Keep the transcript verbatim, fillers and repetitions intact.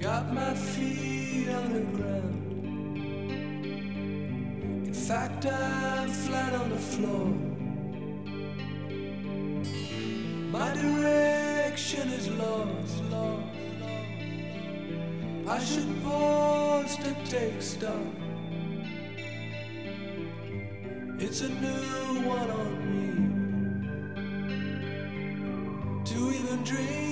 Got my feet on the ground. In fact, I'm flat on the floor. My direction is lost, lost. I should pause to take stock. It's a new one on me to even dream.